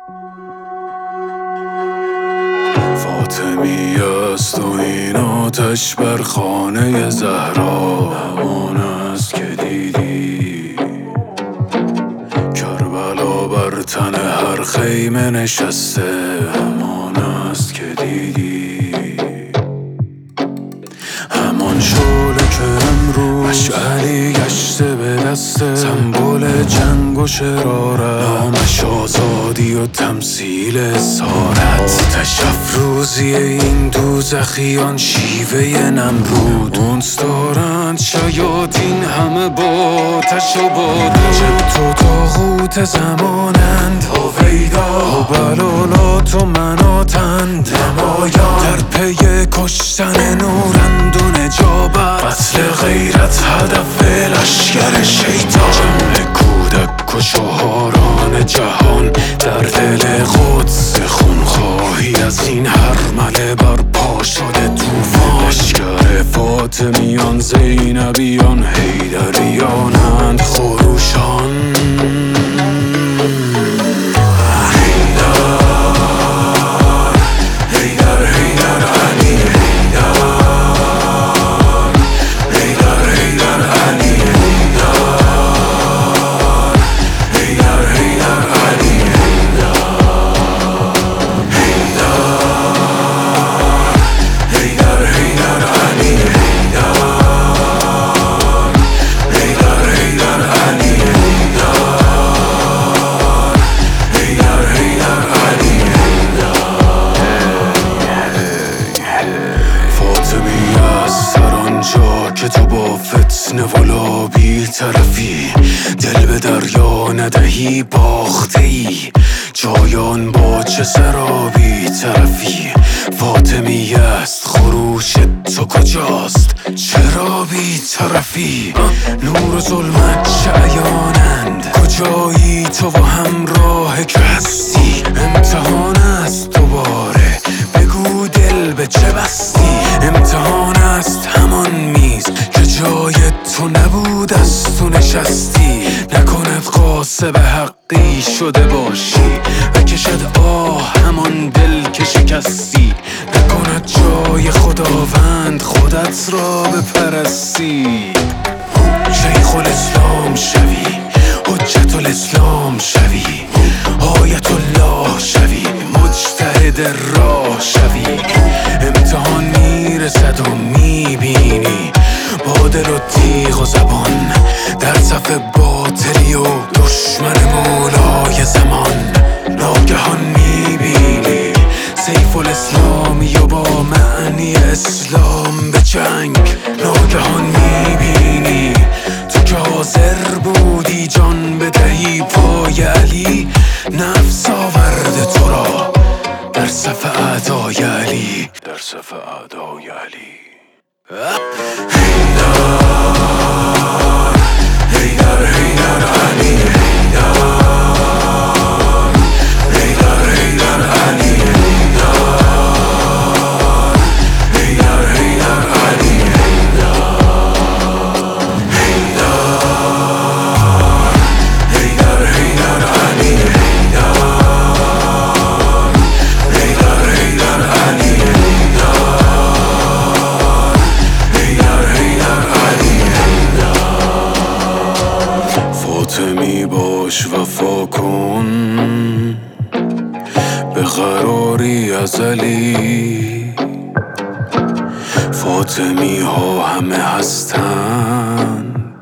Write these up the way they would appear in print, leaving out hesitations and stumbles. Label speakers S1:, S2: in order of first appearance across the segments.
S1: فاطمی است و این آتش بر خانه زهرا همان است که دیدی، کربلا بر تن هر خیمه نشسته همان است که دیدی، همان شعله که امروز مشعلی گشته به دسته، سمبل جنگ و شرارت، نامش آزادی و تمثیل اسارت، آتش افروزی این دوزخیان شیوه نمرود، اونس دارند شیاطین همه با آتش و باد، جبت و طاغوت زمانند هویدا و بلالات و مناتند نمایان، در پی کشتن نورند و نجابت، قتل غیرت هدف لشکر شیطان، جمع کودک و شاهاران جهان در دل قدس خونخواهی از این هرمله برپا شده طوفان، لشکر فاطمیان زینبیان حیدریانند خروشان، که تو با فتنه و لابی طرفی، دل به دریا ندهی باخته ای، جایان با چه سرابی طرفی، فاطمی است خروش تو کجاست چرا بی طرفی، نور و ظلمت چه عیانند کجایی تو و همراه که هستی، امتحان است دوباره بگو دل به چه بستی، امتحان است همان میز که جای تو نبود از تو نشستی، نکند قاسب حقی شده باشی و کشد آه همان دل که شکستی، نکند جای خداوند خودت را بپرستی، شیخ الاسلام شوی حجت الاسلام شوی آیت الله شوی مجتهد راه شوی، امتحان میرسد و میبینی با دل و تیغ و زبان در صف باطلی و دشمن مولای زمان، ناگهان میبینی سیف الاسلامی و با معنی اسلام به جنگ، ناگهان میبینی تو که حاضر بودی جان بدهی پای علی، نفس آورده تو را در صف اعدای علی، در صف اعدای علی. حیدر حیدر علی حیدر، حیدر حیدر علی حیدر، حیدر حیدر علی حیدر، حیدر حیدر علی حیدر، حیدر حیدر علی فاطمی باش وفا کن به قراری ازلی، فاطمی ها همه هستند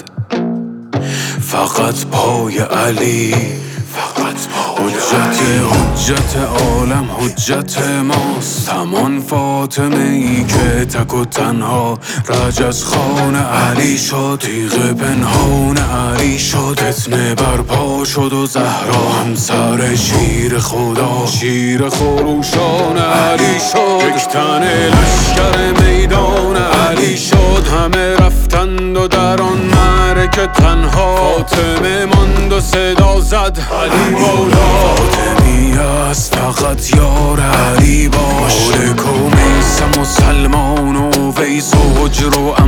S1: فقط پای علی، فقط حجت عالم حجت ماست، همان فاطمه ای که تک و تنها رج از خان علی شد، تیغ پنهان علی شد، فتنه برپا شد و زهرا همسر شیر خدا، شیر خروشان علی شد، یک تن لشکر میدان علی شد، همه رفتند و در آن معرکه تنها فاطمه ماند و صدا زد علی مولا، فاطمی است فقط یار علی باش، مالک و میثم و سلمان و ویس و حجر و